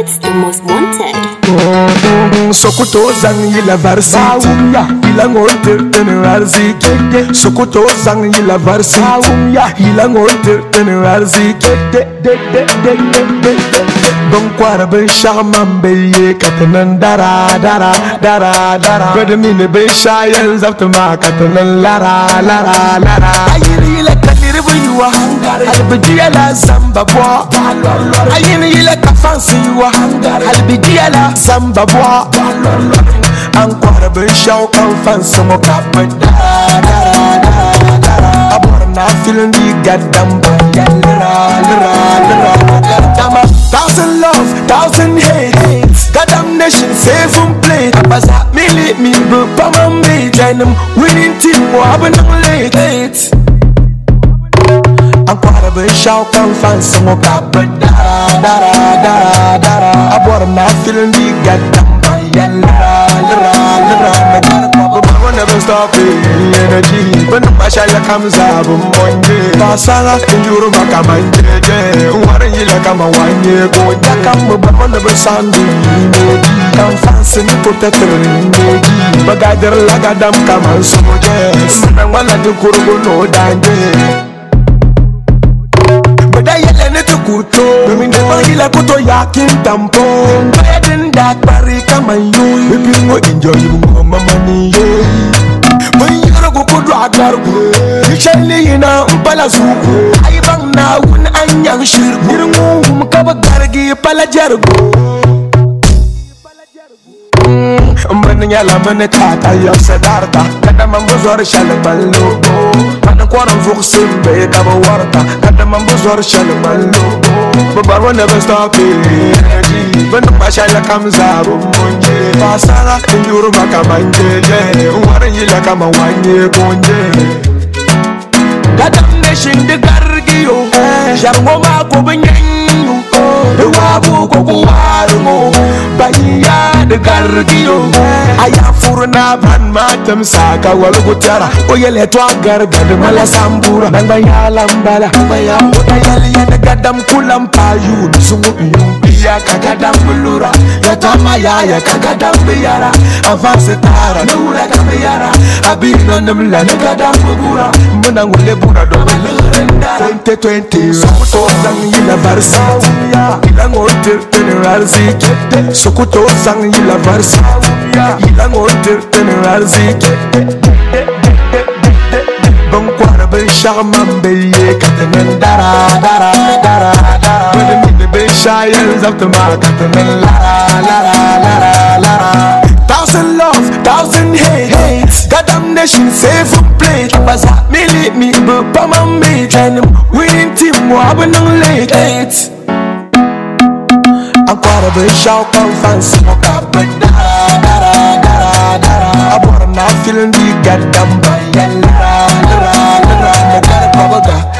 Records, the most wanted. Sokoto zang yila varsity Ila ngolte tene varsity Sokoto zang yila varsity Ila ngolte tene varsity Bon kwara ben shaman beye katanan dara dara dara dara Brother mine ben shayan zaftama katanan lara lara lara Ayiri ila kaniri buwa Albidiya la zamba bwa Ayiri ila kafansi yuwa Albidiya la zamba bwa Ankwara ben shaw kan fansi mo kappa dara dara dara dara Aborna feeling the goddamn lara lara lara lara Thousand love, thousand hate Goddamn nation, safe and play Abasa, me lead me, but Pama mate And I'm winning team, what happened on late I'm quite a bit shout, come find some more kappa Dara, dara, dara, dara I bought him now, feeling the goddamn lara, lara, lara But I never stop it, energy When the mashallah comes up, Monday Pasara, in Europe, I come and kama wanye go yakamba babana besandi meji kan fansi ni protector meji bagadar lagadam kama soje na wala de kurugo no danje badayele ne tukuto min de bagila kuto yakin tampo bayadin dak bari kama yoy bibingo enjoy mama mani yoy bayiro go kudo agargo Shali na mpala zuko Aibang na un anyang shirgo Nirngu mkaba gargi pala jargo Mbani nyala mene tata yop sedarta Kada mambuzor shali baloko Kada kwaran vuk simbe kaba warta Kada mambuzor shali baloko Babar will never stop it When the mashallah comes out Monje Pasara Njuru maka manje Waran yila kama wanye konje Goddamn nation de gargiyo Jarmo ma ko banyanyu De wabu ko ko warmo Banya de gargiyo Aya furna ban matam saka wal gutara Oyele to garga de mala sambura Nang baya lambala baya Oyele ya de gadam kulam payu Sungu ya kagadam bulura Ya tama ya kagadam biyara Avance tara nura kamiyara Abino namla nagadam bugura Munang ule bura do 2020 Sokoto zang yila varsity Ila ngote tene varsity Sokoto zang yila varsity Ila ngote tene varsity Bon kwara ben shaman beye katanen dara dara dara dara When mine ben shayan zaftama katanen lara lara lara lara Thousand love, thousand hate Goddamn nation, safe and play Abasa, me lead me, but Pama mate And I'm winning team, what happened on late I'm quite a bit shout, come fancy mo kappa dara, dara, dara, dara I bought him now, feeling the goddamn lara, lara, lara, lara